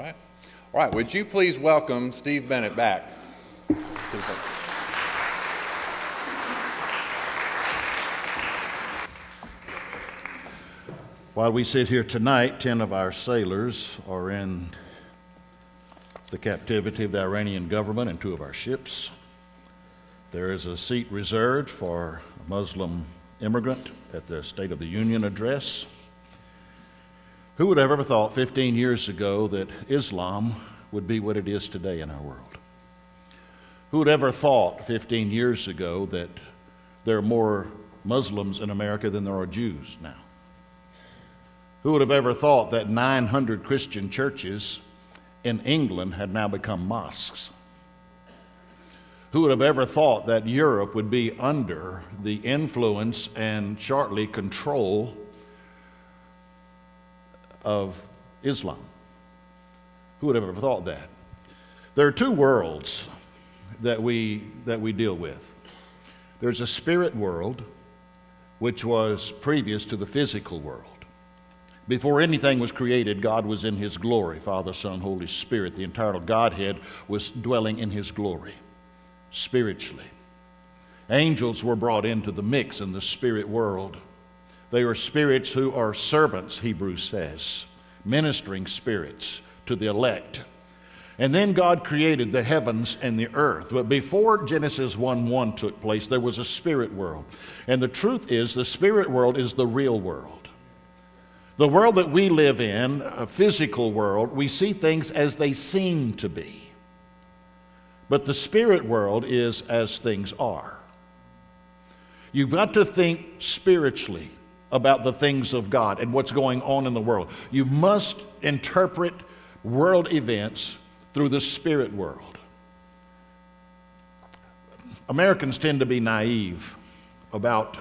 right. All right, would you please welcome Steve Bennett back? While we sit here tonight, 10 of our sailors are in the captivity of the Iranian government and 2 of our ships. There is a seat reserved for a Muslim immigrant at the State of the Union address. Who would have ever thought 15 years ago that Islam would be what it is today in our world? Who would ever thought 15 years ago that there are more Muslims in America than there are Jews now? Who would have ever thought that 900 Christian churches in England had now become mosques? Who would have ever thought that Europe would be under the influence and shortly control of Islam? Who would have ever thought that? There are 2 worlds that we deal with. There's a spirit world, which was previous to the physical world. Before anything was created, God was in His glory. Father, Son, Holy Spirit, the entire Godhead was dwelling in His glory, spiritually. Angels were brought into the mix in the spirit world. They are spirits who are servants, Hebrews says, ministering spirits to the elect. And then God created the heavens and the earth. But before Genesis 1:1 took place, there was a spirit world. And the truth is, the spirit world is the real world. The world that we live in, a physical world, we see things as they seem to be. But the spirit world is as things are. You've got to think spiritually about the things of God and what's going on in the world. You must interpret world events through the spirit world. Americans tend to be naive about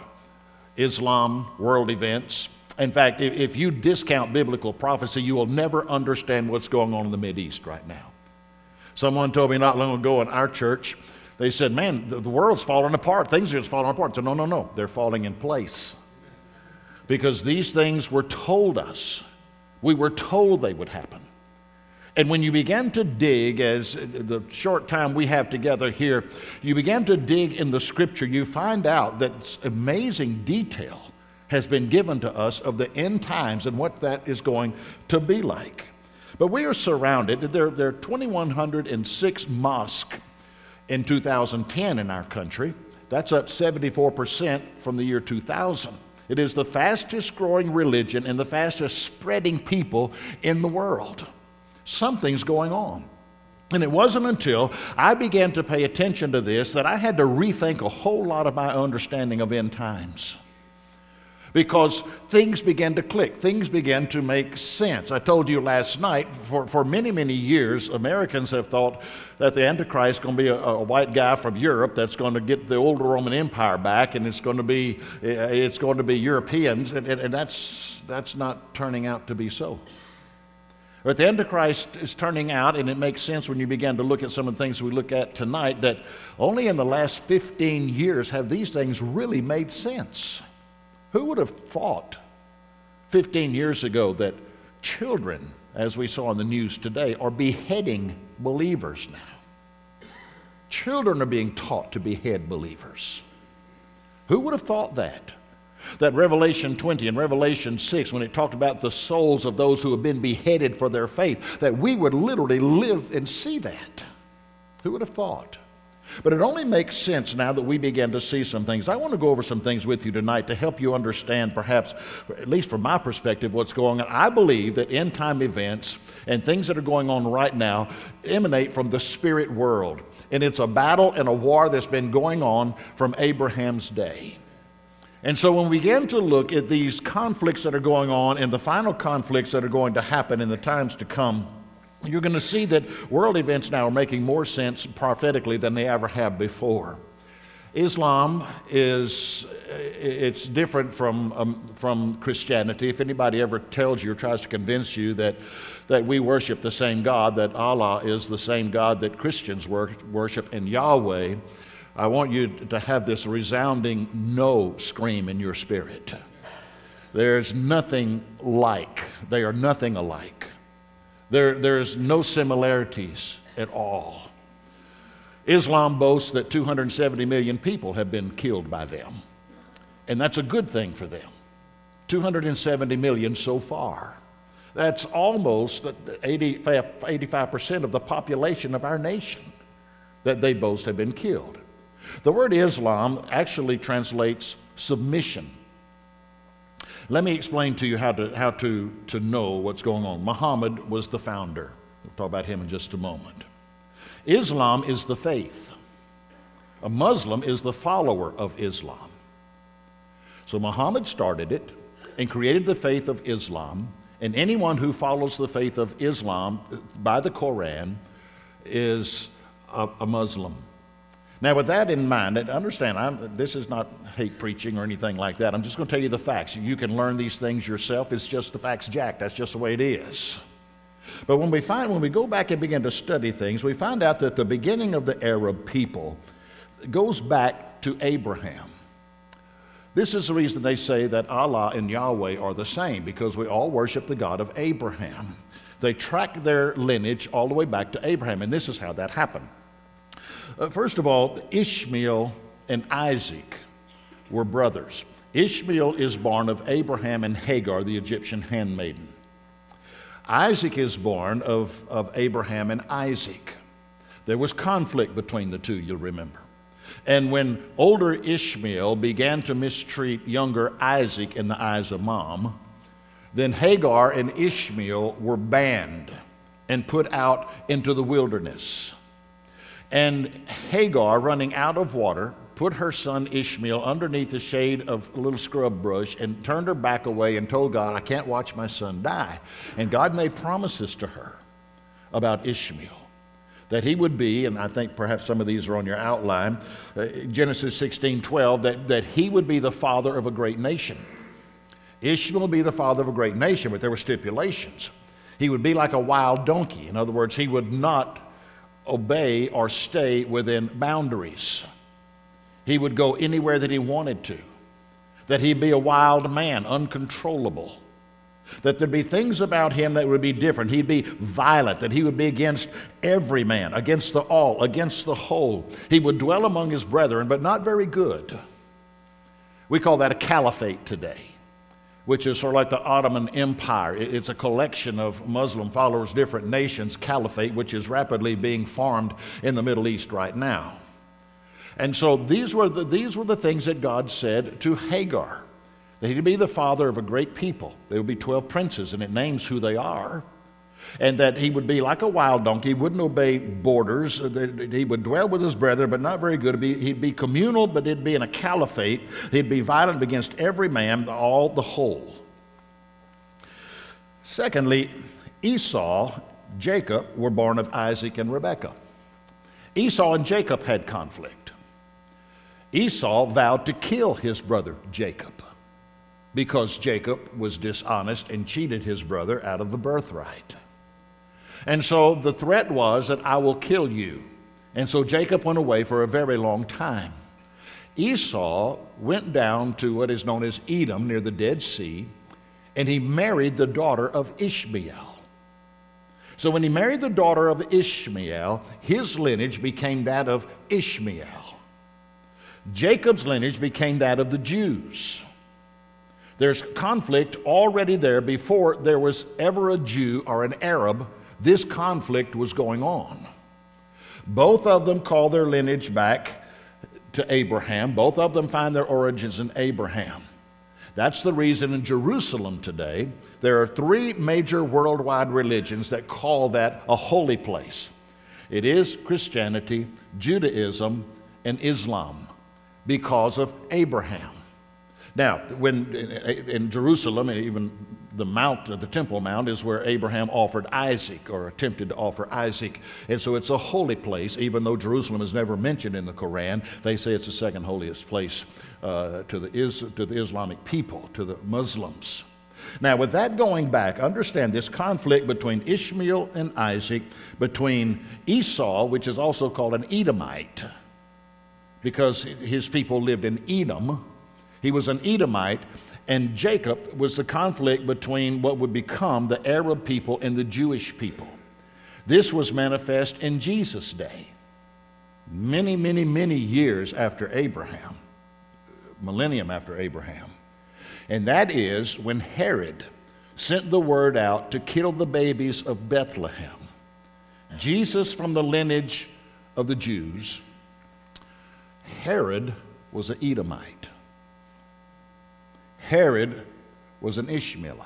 Islam, world events. In fact, if you discount biblical prophecy, you will never understand what's going on in the Mideast right now. Someone told me not long ago in our church, they said, man, the world's falling apart. Things are just falling apart. I said, no, they're falling in place. Because these things were told us. We were told they would happen. And when you begin to dig, as the short time we have together here, you begin to dig in the Scripture, you find out that amazing detail has been given to us of the end times and what that is going to be like. But we are surrounded. There are 2,106 mosques in 2010 in our country. That's up 74% from the year 2000. It is the fastest growing religion and the fastest spreading people in the world. Something's going on. And it wasn't until I began to pay attention to this that I had to rethink a whole lot of my understanding of end times. Because things began to click. Things began to make sense. I told you last night, for many, many years, Americans have thought that the Antichrist is going to be a white guy from Europe that's going to get the old Roman Empire back, and it's going to be Europeans, and that's not turning out to be so. But the Antichrist is turning out, and it makes sense when you begin to look at some of the things we look at tonight, that only in the last 15 years have these things really made sense. Who would have thought 15 years ago that children, as we saw in the news today, are beheading believers now? Children are being taught to behead believers. Who would have thought that? That Revelation 20 and Revelation 6, when it talked about the souls of those who have been beheaded for their faith, that we would literally live and see that. Who would have thought? But it only makes sense now that we begin to see some things. I want to go over some things with you tonight to help you understand, perhaps, at least from my perspective, what's going on. I believe that end-time events and things that are going on right now emanate from the spirit world. And it's a battle and a war that's been going on from Abraham's day. And so when we begin to look at these conflicts that are going on and the final conflicts that are going to happen in the times to come, you're going to see that world events now are making more sense prophetically than they ever have before. Islam it's different from Christianity. If anybody ever tells you or tries to convince you that we worship the same God, that Allah is the same God that Christians worship, and Yahweh, I want you to have this resounding no scream in your spirit. There's nothing like. They are nothing alike. There's no similarities at all. Islam boasts that 270 million people have been killed by them, and that's a good thing for them. 270 million so far. That's almost 85% of the population of our nation that they boast have been killed. The word Islam actually translates submission. Let me explain to you how to know what's going on. Muhammad was the founder. We'll talk about him in just a moment. Islam is the faith. A Muslim is the follower of Islam. So Muhammad started it and created the faith of Islam, and anyone who follows the faith of Islam by the Quran is a Muslim. Now, with that in mind, and understand, this is not hate preaching or anything like that. I'm just going to tell you the facts. You can learn these things yourself. It's just the facts, Jack. That's just the way it is. But when we go back and begin to study things, we find out that the beginning of the Arab people goes back to Abraham. This is the reason they say that Allah and Yahweh are the same, because we all worship the God of Abraham. They track their lineage all the way back to Abraham, and this is how that happened. First of all, Ishmael and Isaac were brothers. Ishmael is born of Abraham and Hagar, the Egyptian handmaiden. Isaac is born of Abraham and Isaac. There was conflict between the two, you'll remember. And when older Ishmael began to mistreat younger Isaac in the eyes of mom, then Hagar and Ishmael were banned and put out into the wilderness. And Hagar, running out of water, put her son Ishmael underneath the shade of a little scrub bush and turned her back away and told God, I can't watch my son die. And God made promises to her about Ishmael, that he would be, and I think perhaps some of these are on your outline, Genesis 16:12, that he would be the father of a great nation. Ishmael would be the father of a great nation, but there were stipulations. He would be like a wild donkey. In other words, he would not obey or stay within boundaries. He would go anywhere that he wanted to. That he'd be a wild man, uncontrollable. That there'd be things about him that would be different. He'd be violent, that he would be against every man, against the all, against the whole. He would dwell among his brethren, but not very good. We call that a caliphate today, which is sort of like the Ottoman Empire. It's a collection of Muslim followers, different nations, caliphate, which is rapidly being formed in the Middle East right now. And so these were the things that God said to Hagar. That he'd be the father of a great people. There would be 12 princes, and it names who they are. And that he would be like a wild donkey, wouldn't obey borders. He would dwell with his brethren, but not very good. He'd be communal, but he'd be in a caliphate. He'd be violent against every man, all the whole. Secondly, Esau, Jacob, were born of Isaac and Rebekah. Esau and Jacob had conflict. Esau vowed to kill his brother Jacob, because Jacob was dishonest and cheated his brother out of the birthright. And so the threat was that I will kill you. And so Jacob went away for a very long time. Esau went down to what is known as Edom near the Dead Sea, and he married the daughter of Ishmael. So when he married the daughter of Ishmael, his lineage became that of Ishmael. Jacob's lineage became that of the Jews. There's conflict already there before there was ever a Jew or an Arab. This conflict was going on. Both of them call their lineage back to Abraham. Both of them find their origins in Abraham. That's the reason in Jerusalem today, there are 3 major worldwide religions that call that a holy place. It is Christianity, Judaism, and Islam, because of Abraham. Now, when in Jerusalem, even the Temple Mount, is where Abraham offered Isaac, or attempted to offer Isaac. And so it's a holy place, even though Jerusalem is never mentioned in the Quran. They say it's the second holiest place to the Islamic people, to the Muslims. Now, with that going back, understand this conflict between Ishmael and Isaac, between Esau, which is also called an Edomite, because his people lived in Edom. He was an Edomite, And Jacob was the conflict between what would become the Arab people and the Jewish people. This was manifest in Jesus' day, many, many, many years after Abraham, millennium after Abraham. And that is when Herod sent the word out to kill the babies of Bethlehem. Jesus from the lineage of the Jews. Herod was an Edomite. Herod was an Ishmaelite.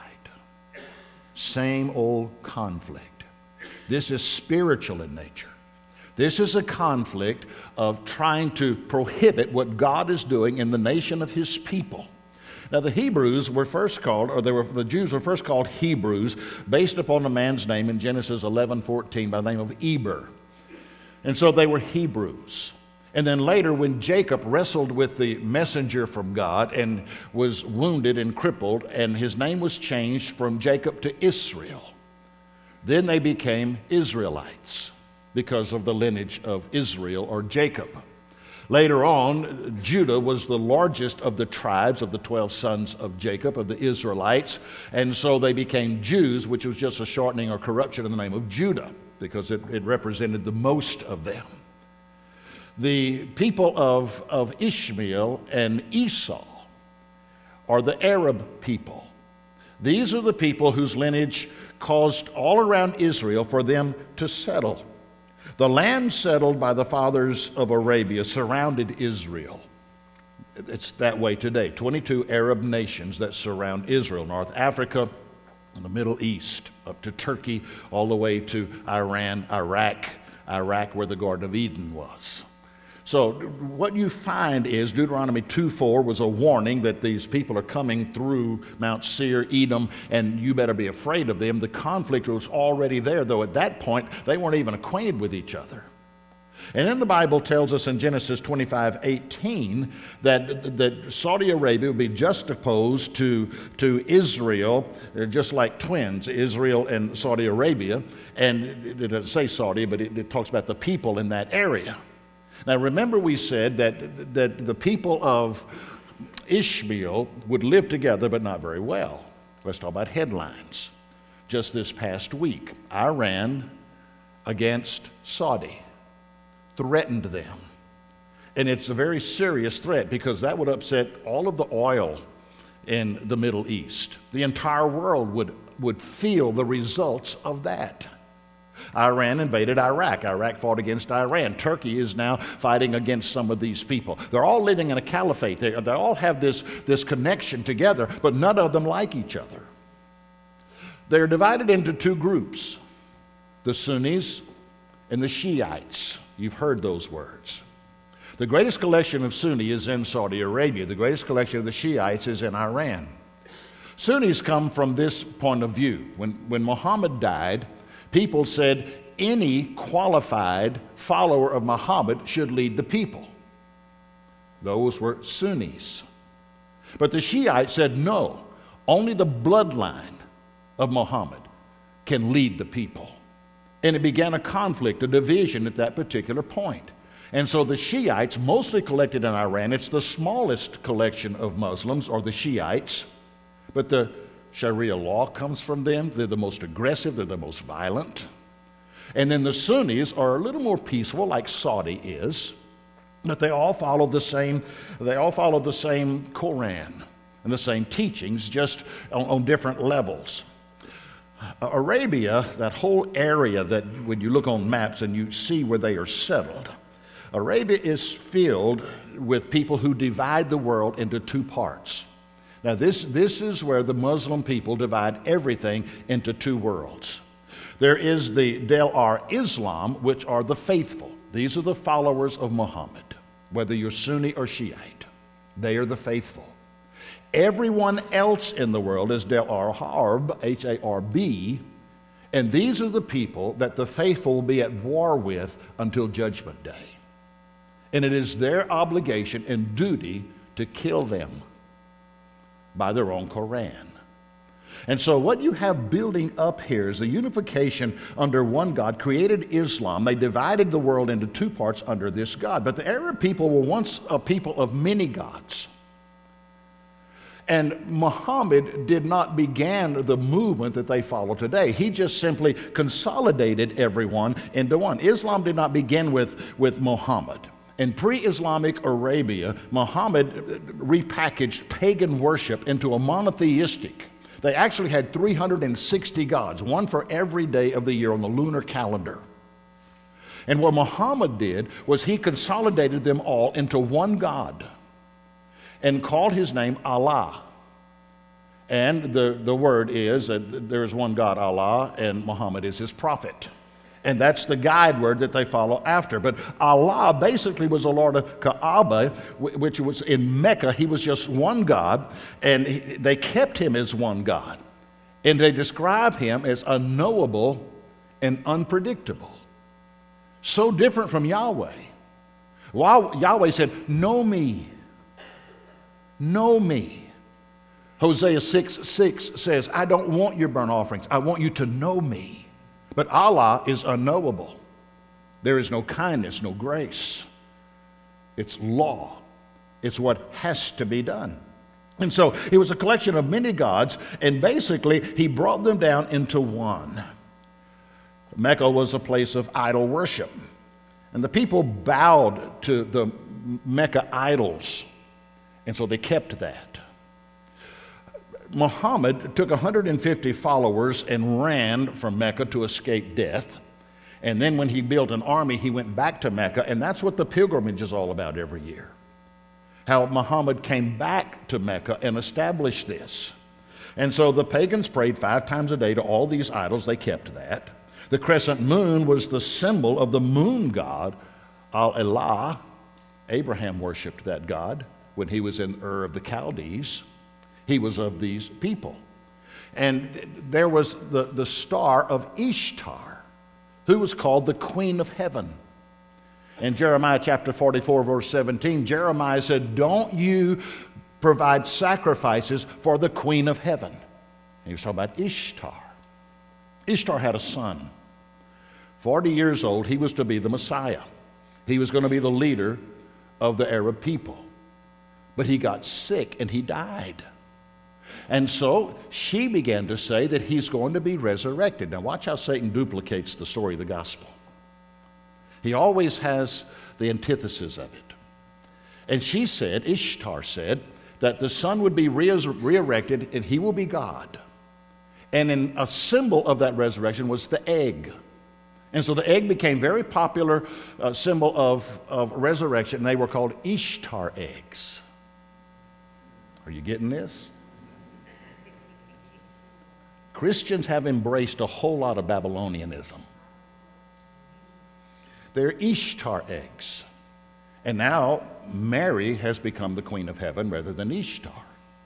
Same old conflict. This is spiritual in nature. This is a conflict of trying to prohibit what God is doing in the nation of his people. Now, the Hebrews were first called, the Jews were first called Hebrews based upon a man's name in Genesis 11:14 by the name of Eber. And so they were Hebrews. And then later, when Jacob wrestled with the messenger from God and was wounded and crippled, and his name was changed from Jacob to Israel, then they became Israelites because of the lineage of Israel or Jacob. Later on, Judah was the largest of the tribes of the 12 sons of Jacob, of the Israelites, and so they became Jews, which was just a shortening or corruption of the name of Judah, because it represented the most of them. The people of Ishmael and Esau are the Arab people. These are the people whose lineage caused all around Israel for them to settle. The land settled by the fathers of Arabia surrounded Israel. It's that way today. 22 Arab nations that surround Israel. North Africa, the Middle East, up to Turkey, all the way to Iran, Iraq where the Garden of Eden was. So what you find is Deuteronomy 2:4 was a warning that these people are coming through Mount Seir, Edom, and you better be afraid of them. The conflict was already there, though at that point they weren't even acquainted with each other. And then the Bible tells us in Genesis 25:18 that Saudi Arabia would be juxtaposed to Israel, just like twins, Israel and Saudi Arabia. And it doesn't say Saudi, but it talks about the people in that area. Now remember, we said that the people of Ishmael would live together, but not very well. Let's talk about headlines. Just this past week, Iran against Saudi threatened them. And it's a very serious threat because that would upset all of the oil in the Middle East. The entire world would feel the results of that. Iran invaded Iraq. Iraq fought against Iran. Turkey is now fighting against some of these people. They're all living in a caliphate. They all have this connection together, but none of them like each other. They're divided into two groups, the Sunnis and the Shiites. You've heard those words. The greatest collection of Sunni is in Saudi Arabia. The greatest collection of the Shiites is in Iran. Sunnis come from this point of view. When Muhammad died, people said any qualified follower of Muhammad should lead the people. Those were Sunnis. But the Shiites said no, only the bloodline of Muhammad can lead the people. And it began a conflict, a division at that particular point. And so the Shiites, mostly collected in Iran, it's the smallest collection of Muslims, or the Shiites, but the Sharia law comes from them. They're the most aggressive, they're the most violent. And then the Sunnis are a little more peaceful, like Saudi is, but they all follow the same Quran and the same teachings, just on different levels. Arabia, that whole area that when you look on maps and you see where they are settled, Arabia is filled with people who divide the world into two parts. Now, this is where the Muslim people divide everything into two worlds. There is the Dar Islam, which are the faithful. These are the followers of Muhammad, whether you're Sunni or Shiite. They are the faithful. Everyone else in the world is Dar Harb, Harb, and these are the people that the faithful will be at war with until Judgment Day. And it is their obligation and duty to kill them by their own Quran. And so what you have building up here is the unification under one God, created Islam. They divided the world into two parts under this God. But the Arab people were once a people of many gods. And Muhammad did not begin the movement that they follow today. He just simply consolidated everyone into one. Islam did not begin with Muhammad. In pre-Islamic Arabia, Muhammad repackaged pagan worship into a monotheistic. They actually had 360 gods, one for every day of the year on the lunar calendar. And what Muhammad did was he consolidated them all into one God and called his name Allah. And the word is that there is one God, Allah, and Muhammad is his prophet. And that's the guide word that they follow after. But Allah basically was the Lord of Kaaba, which was in Mecca. He was just one God, and they kept him as one God. And they describe him as unknowable and unpredictable. So different from Yahweh. While Yahweh said, know me. Know me. Hosea 6:6 says, I don't want your burnt offerings. I want you to know me. But Allah is unknowable. There is no kindness, no grace. It's law. It's what has to be done. And so it was a collection of many gods, and basically he brought them down into one. Mecca was a place of idol worship, and the people bowed to the Mecca idols, and so they kept that. Muhammad took 150 followers and ran from Mecca to escape death. And then when he built an army, he went back to Mecca, and that's what the pilgrimage is all about every year. How Muhammad came back to Mecca and established this. And so the pagans prayed 5 times a day to all these idols. They kept that. The crescent moon was the symbol of the moon god, Al-Elah. Abraham worshiped that god when he was in Ur of the Chaldees. He was of these people. And there was the star of Ishtar, who was called the Queen of Heaven. In Jeremiah chapter 44, verse 17, Jeremiah said, don't you provide sacrifices for the Queen of Heaven. And he was talking about Ishtar. Ishtar had a son. 40 years old, he was to be the Messiah. He was going to be the leader of the Arab people. But he got sick and he died. And so she began to say that he's going to be resurrected. Now watch how Satan duplicates the story of the gospel. He always has the antithesis of it. And she said, Ishtar said, that the son would be resurrected and he will be God. And in a symbol of that resurrection was the egg. And so the egg became very popular symbol of resurrection, and they were called Ishtar eggs. Are you getting this? Christians have embraced a whole lot of Babylonianism. They're Ishtar eggs. And now Mary has become the Queen of Heaven rather than Ishtar.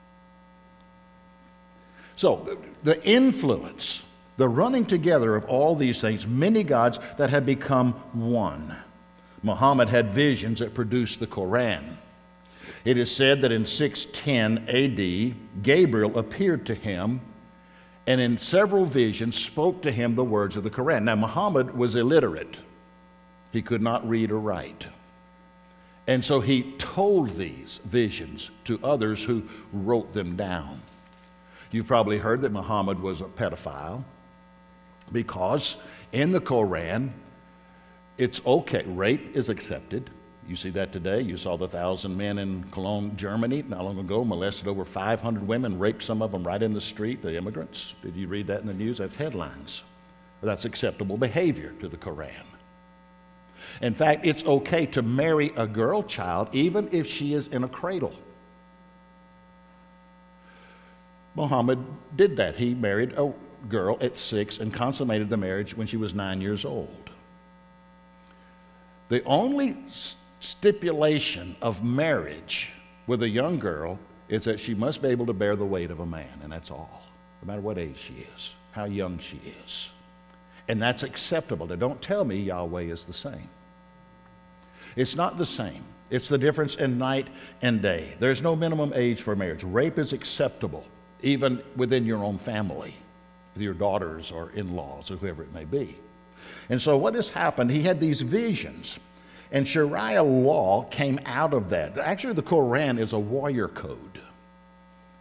So the influence, the running together of all these things, many gods that have become one. Muhammad had visions that produced the Quran. It is said that in 610 AD, Gabriel appeared to him and in several visions spoke to him the words of the Quran. Now, Muhammad was illiterate. He could not read or write. And so he told these visions to others who wrote them down. You've probably heard that Muhammad was a pedophile because in the Quran, it's okay. Rape is accepted. You see that today. You saw the 1,000 men in Cologne, Germany, not long ago, molested over 500 women, raped some of them right in the street, the immigrants. Did you read that in the news? That's headlines. That's acceptable behavior to the Quran. In fact, it's okay to marry a girl child even if she is in a cradle. Muhammad did that. He married a girl at 6 and consummated the marriage when she was 9 years old. The only stipulation of marriage with a young girl is that she must be able to bear the weight of a man, and that's all, no matter what age she is, how young she is. And that's acceptable. Now, don't tell me Yahweh is the same. It's not the same. It's the difference in night and day. There's no minimum age for marriage. Rape is acceptable, even within your own family, with your daughters or in-laws or whoever it may be. And so what has happened, he had these visions, and Sharia law came out of that. Actually, the Quran is a warrior code.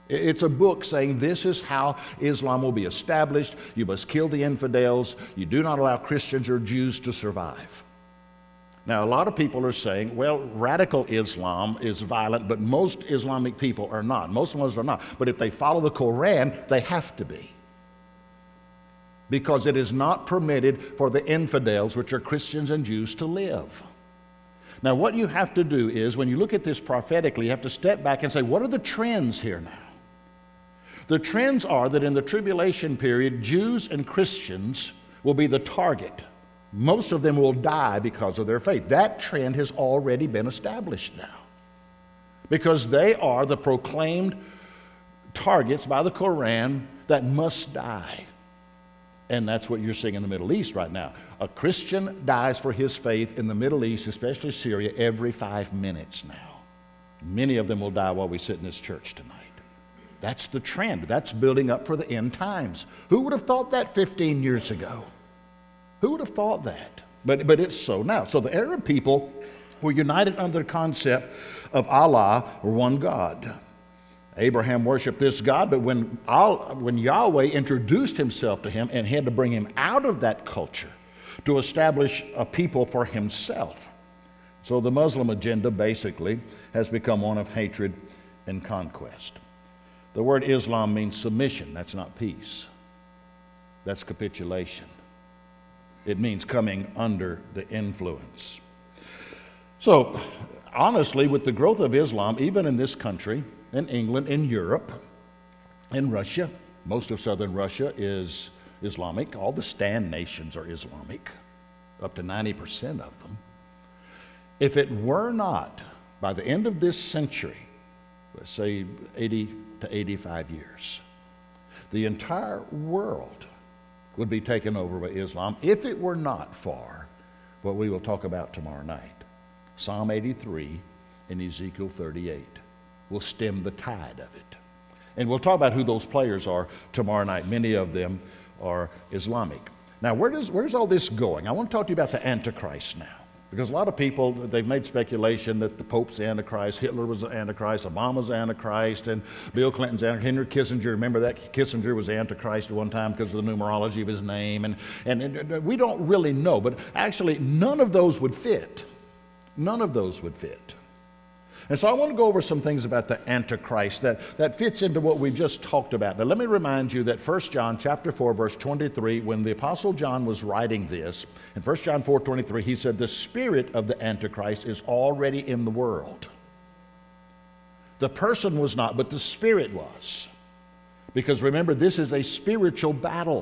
It's a book saying this is how Islam will be established. You must kill the infidels. You do not allow Christians or Jews to survive. Now, a lot of people are saying, well, radical Islam is violent, but most Islamic people are not. Most Muslims are not. But if they follow the Koran, they have to be. Because it is not permitted for the infidels, which are Christians and Jews, to live. Now, what you have to do is, when you look at this prophetically, you have to step back and say, what are the trends here now? The trends are that in the tribulation period, Jews and Christians will be the target. Most of them will die because of their faith. That trend has already been established now, because they are the proclaimed targets by the Koran that must die. And that's what you're seeing in the Middle East right now. A Christian dies for his faith in the Middle East, especially Syria, every 5 minutes now. Many of them will die while we sit in this church tonight. That's the trend. That's building up for the end times. Who would have thought that 15 years ago? Who would have thought that? But it's so now. So the Arab people were united under the concept of Allah, or one God. Abraham worshiped this God, but when Yahweh introduced himself to him and had to bring him out of that culture to establish a people for himself. So the Muslim agenda basically has become one of hatred and conquest. The word Islam means submission. That's not peace. That's capitulation. It means coming under the influence. So, honestly, with the growth of Islam, even in this country, in England, in Europe, in Russia, most of southern Russia is Islamic. All the Stan nations are Islamic, up to 90% of them. If it were not, by the end of this century, let's say 80 to 85 years, the entire world would be taken over by Islam, if it were not for what we will talk about tomorrow night. Psalm 83 and Ezekiel 38 will stem the tide of it. And we'll talk about who those players are tomorrow night. Many of them are Islamic. Now, where's all this going? I want to talk to you about the Antichrist now. Because a lot of people, they've made speculation that the Pope's the Antichrist, Hitler was the Antichrist, Obama's the Antichrist, and Bill Clinton's the Antichrist. Henry Kissinger, remember that? Kissinger was the Antichrist at one time because of the numerology of his name. And we don't really know, but actually none of those would fit. None of those would fit. And so I want to go over some things about the Antichrist that fits into what we've just talked about. Now let me remind you that 1 John chapter 4, verse 23, when the Apostle John was writing this, in 1 John 4:23, he said, the spirit of the Antichrist is already in the world. The person was not, but the spirit was. Because remember, this is a spiritual battle.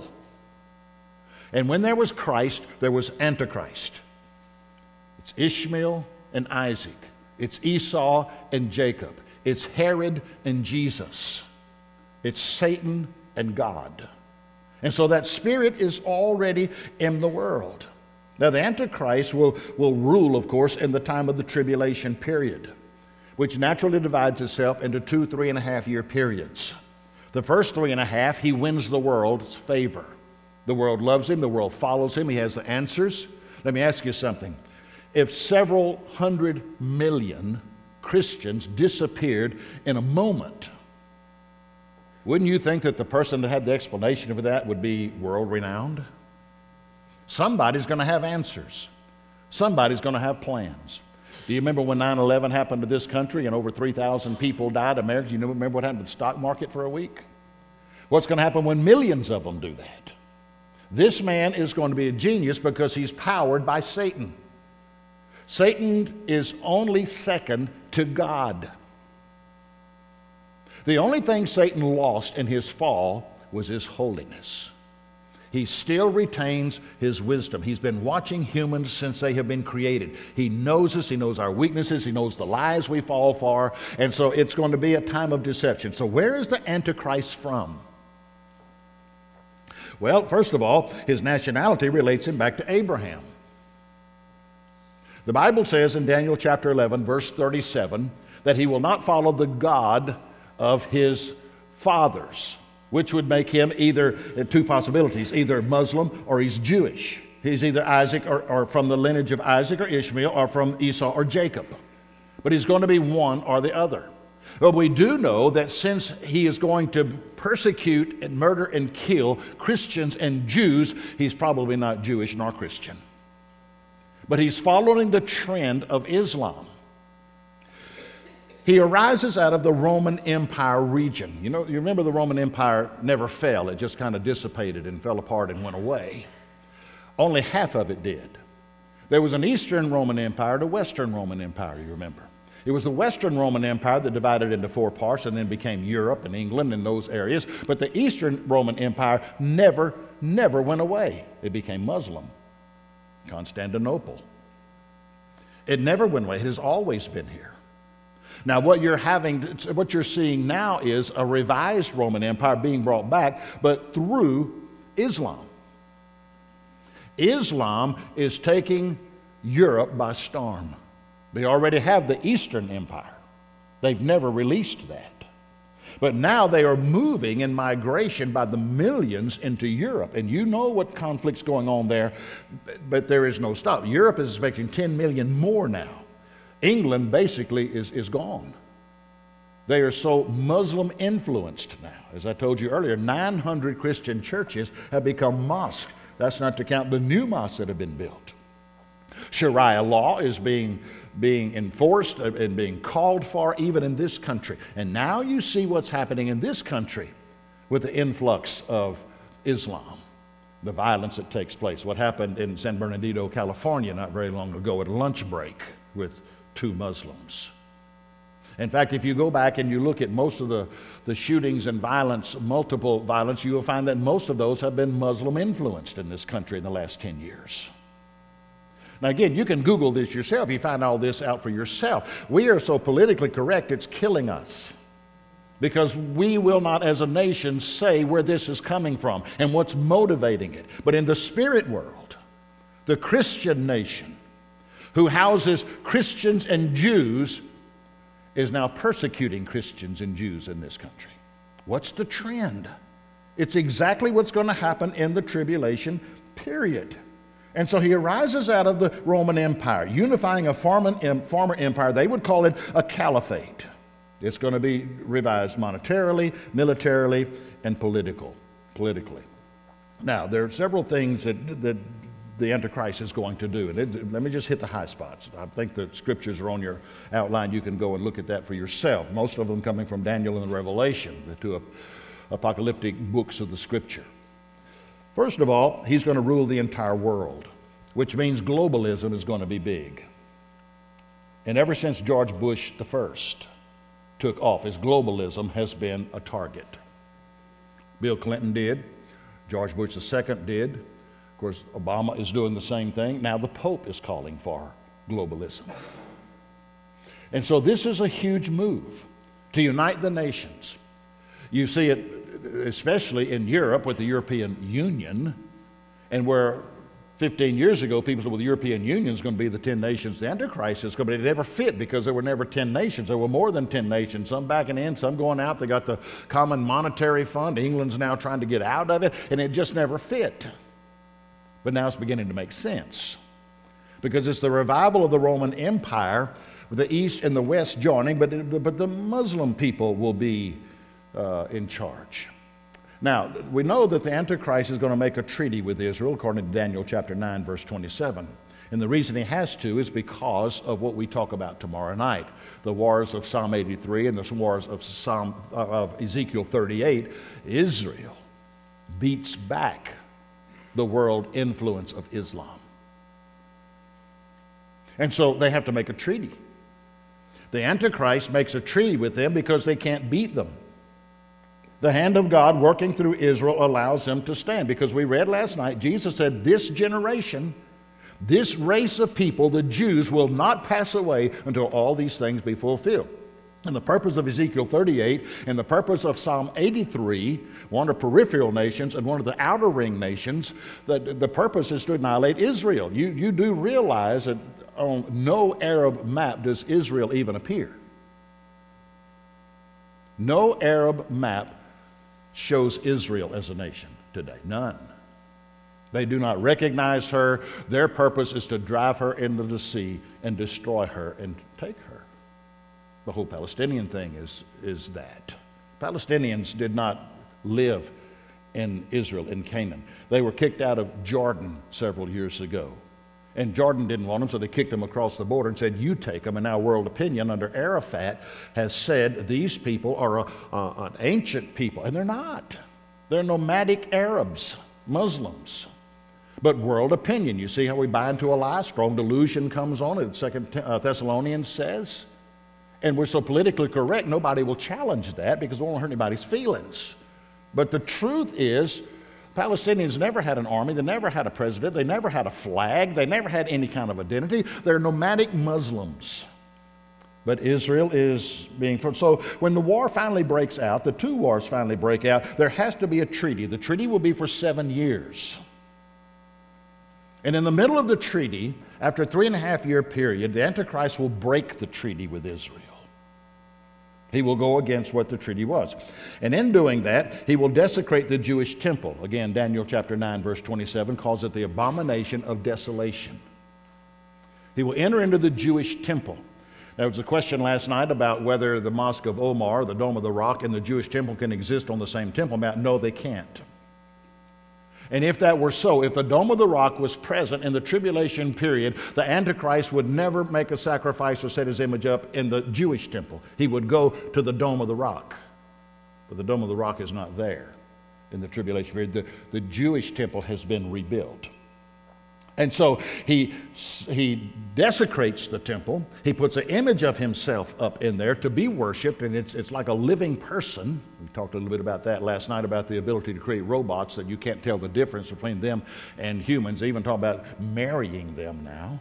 And when there was Christ, there was Antichrist. It's Ishmael and Isaac. It's Esau and Jacob. It's Herod and Jesus. It's Satan and God. And so that spirit is already in the world. Now the Antichrist will rule, of course, in the time of the tribulation period, which naturally divides itself into 2 3.5 year periods. The first 3.5, he wins the world's favor. The world loves him. The world follows him. He has the answers. Let me ask you something. If several 100 million Christians disappeared in a moment, wouldn't you think that the person that had the explanation for that would be world-renowned? Somebody's going to have answers. Somebody's going to have plans. Do you remember when 9/11 happened to this country and over 3,000 people died? Americans, you remember what happened to the stock market for a week? What's going to happen when millions of them do that? This man is going to be a genius because he's powered by Satan. Satan is only second to God. The only thing Satan lost in his fall was his holiness. He still retains his wisdom. He's been watching humans since they have been created. He knows us. He knows our weaknesses. He knows the lies we fall for. And so it's going to be a time of deception. So where is the Antichrist from? Well, first of all, his nationality relates him back to Abraham. The Bible says in Daniel chapter 11, verse 37, that he will not follow the God of his fathers, which would make him either, two possibilities, either Muslim or he's Jewish. He's either Isaac or from the lineage of Isaac or Ishmael or from Esau or Jacob. But he's going to be one or the other. But we do know that since he is going to persecute and murder and kill Christians and Jews, he's probably not Jewish nor Christian. But he's following the trend of Islam. He arises out of the Roman Empire region. You remember the Roman Empire never fell. It just kind of dissipated and fell apart and went away. Only half of it did. There was an Eastern Roman Empire and a Western Roman Empire, you remember. It was the Western Roman Empire that divided into 4 parts and then became Europe and England and those areas. But the Eastern Roman Empire never went away. It became Muslim. Constantinople. It never went away. It has always been here. Now, what you're seeing now is a revised Roman Empire being brought back, but through Islam. Islam is taking Europe by storm. They already have the Eastern Empire. They've never released that. But now they are moving in migration by the millions into Europe. And you know what conflict's going on there, but there is no stop. Europe is expecting 10 million more now. England basically is gone. They are so Muslim influenced now. As I told you earlier, 900 Christian churches have become mosques. That's not to count the new mosques that have been built. Sharia law is being enforced and being called for even in this country. And now you see what's happening in this country with the influx of Islam, the violence that takes place. What happened in San Bernardino, California not very long ago at a lunch break with 2 Muslims. In fact, if you go back and you look at most of the shootings and violence, multiple violence, you will find that most of those have been Muslim influenced in this country in the last 10 years. Now again, you can Google this yourself. You find all this out for yourself. We are so politically correct, it's killing us. Because we will not as a nation say where this is coming from and what's motivating it. But in the spirit world, the Christian nation, who houses Christians and Jews, is now persecuting Christians and Jews in this country. What's the trend? It's exactly what's going to happen in the tribulation period. And so he arises out of the Roman Empire, unifying a former empire. They would call it a caliphate. It's going to be revised monetarily, militarily, and politically. Now, there are several things that the Antichrist is going to do. And let me just hit the high spots. I think the scriptures are on your outline. You can go and look at that for yourself. Most of them coming from Daniel and Revelation, the 2 apocalyptic books of the scripture. First of all, he's going to rule the entire world, which means globalism is going to be big. And ever since George Bush I took office, globalism has been a target. Bill Clinton did. George Bush II did. Of course, Obama is doing the same thing. Now the Pope is calling for globalism. And so this is a huge move to unite the nations. You see it especially in Europe with the European Union, and where 15 years ago people said, well, the European Union is going to be the 10 nations the Antichrist is going to be. It never fit because there were never 10 nations. There were more than 10 nations, some backing in, some going out. They got the Common Monetary Fund. England's now trying to get out of it, and it just never fit. But now it's beginning to make sense because it's the revival of the Roman Empire with the East and the West joining, but the Muslim people will be in charge. Now, we know that the Antichrist is going to make a treaty with Israel, according to Daniel chapter 9, verse 27. And the reason he has to is because of what we talk about tomorrow night, the wars of Psalm 83 and the wars of Ezekiel 38. Israel beats back the world influence of Islam. And so they have to make a treaty. The Antichrist makes a treaty with them because they can't beat them. The hand of God working through Israel allows them to stand. Because we read last night, Jesus said, this generation, this race of people, the Jews, will not pass away until all these things be fulfilled. And the purpose of Ezekiel 38 and the purpose of Psalm 83, one of the peripheral nations and one of the outer ring nations, the purpose is to annihilate Israel. You do realize that on no Arab map does Israel even appear. No Arab map shows Israel as a nation today. None. They do not recognize her. Their purpose is to drive her into the sea and destroy her and take her. The whole Palestinian thing is that. Palestinians did not live in Israel, in Canaan. They were kicked out of Jordan several years ago. And Jordan didn't want them, so they kicked them across the border and said, you take them. And now world opinion under Arafat has said these people are an ancient people. And they're not. They're nomadic Arabs, Muslims. But world opinion, you see how we buy into a lie? Strong delusion comes on it, 2 Thessalonians says. And we're so politically correct, nobody will challenge that because we won't hurt anybody's feelings. But the truth is, Palestinians never had an army, they never had a president, they never had a flag, they never had any kind of identity. They're nomadic Muslims. But Israel is being... So when the war finally breaks out, the two wars finally break out, there has to be a treaty. The treaty will be for 7 years. And in the middle of the treaty, after a 3.5-year period, the Antichrist will break the treaty with Israel. He will go against what the treaty was. And in doing that, he will desecrate the Jewish temple. Again, Daniel chapter 9, verse 27 calls it the abomination of desolation. He will enter into the Jewish temple. There was a question last night about whether the Mosque of Omar, the Dome of the Rock, and the Jewish temple can exist on the same temple mount. No, they can't. And if that were so, if the Dome of the Rock was present in the tribulation period, the Antichrist would never make a sacrifice or set his image up in the Jewish temple. He would go to the Dome of the Rock. But the Dome of the Rock is not there in the tribulation period. The Jewish temple has been rebuilt. And so he desecrates the temple. He puts an image of himself up in there to be worshipped, and it's like a living person. We talked a little bit about that last night, about the ability to create robots that you can't tell the difference between them and humans. They even talk about marrying them now.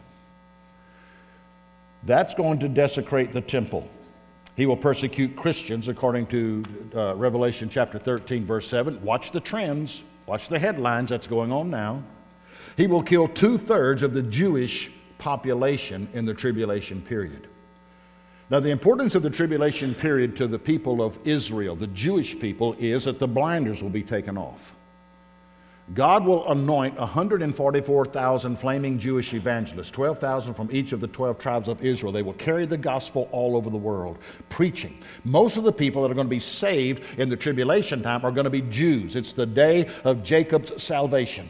That's going to desecrate the temple. He will persecute Christians according to Revelation chapter 13, verse 7. Watch the trends. Watch the headlines that's going on now. He will kill 2/3 of the Jewish population in the tribulation period. Now, the importance of the tribulation period to the people of Israel, the Jewish people, is that the blinders will be taken off. God will anoint 144,000 flaming Jewish evangelists, 12,000 from each of the 12 tribes of Israel. They will carry the gospel all over the world, preaching. Most of the people that are going to be saved in the tribulation time are going to be Jews. It's the day of Jacob's salvation.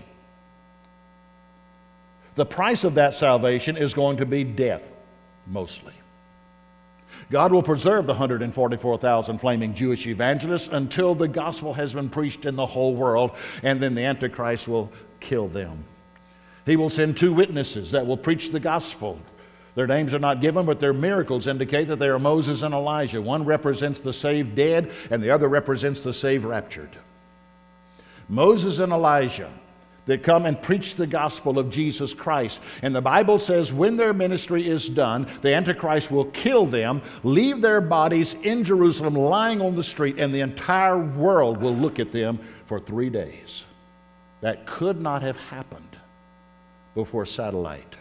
The price of that salvation is going to be death, mostly. God will preserve the 144,000 flaming Jewish evangelists until the gospel has been preached in the whole world, and then the Antichrist will kill them. He will send 2 witnesses that will preach the gospel. Their names are not given, but their miracles indicate that they are Moses and Elijah. One represents the saved dead, and the other represents the saved raptured. Moses and Elijah that come and preach the gospel of Jesus Christ. And the Bible says when their ministry is done, the Antichrist will kill them, leave their bodies in Jerusalem lying on the street, and the entire world will look at them for 3 days. That could not have happened before satellite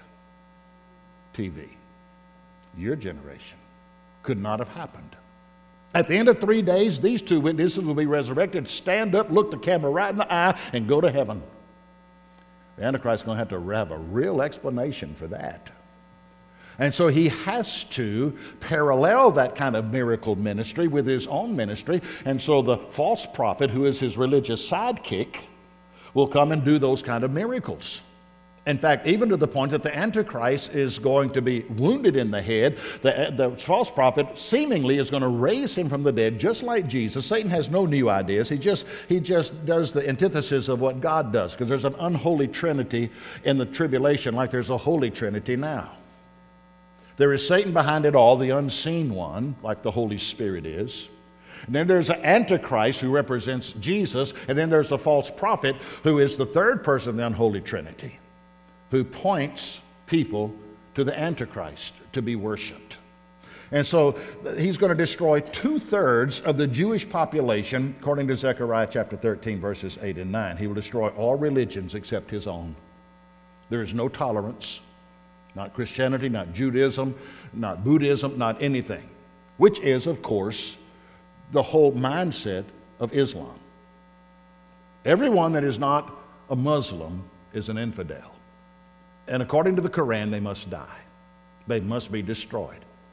TV. Your generation could not have happened. At the end of 3 days, these 2 witnesses will be resurrected, stand up, look the camera right in the eye, and go to heaven. The Antichrist is going to have a real explanation for that. And so he has to parallel that kind of miracle ministry with his own ministry. And so the false prophet, who is his religious sidekick, will come and do those kind of miracles. In fact, even to the point that the Antichrist is going to be wounded in the head. The false prophet seemingly is going to raise him from the dead, just like Jesus. Satan has no new ideas. He just does the antithesis of what God does, because there's an unholy trinity in the tribulation like there's a holy trinity now. There is Satan behind it all, the unseen one, like the Holy Spirit is. And then there's an Antichrist who represents Jesus, and then there's a false prophet who is the third person of the unholy trinity, who points people to the Antichrist to be worshipped. And so he's going to destroy 2/3 of the Jewish population, according to Zechariah chapter 13, verses 8 and 9. He will destroy all religions except his own. There is no tolerance, not Christianity, not Judaism, not Buddhism, not anything, which is, of course, the whole mindset of Islam. Everyone that is not a Muslim is an infidel. And according to the Quran, they must die. They must be destroyed.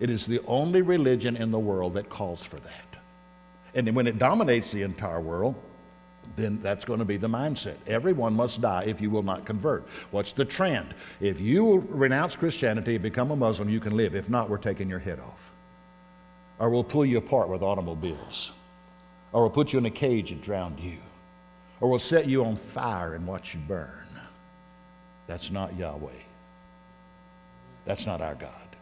It is the only religion in the world that calls for that. And then when it dominates the entire world, then that's going to be the mindset. Everyone must die if you will not convert. What's the trend? If you will renounce Christianity and become a Muslim, you can live. If not, we're taking your head off. Or we'll pull you apart with automobiles. Or we'll put you in a cage and drown you. Or we'll set you on fire and watch you burn. That's not Yahweh. That's not our God.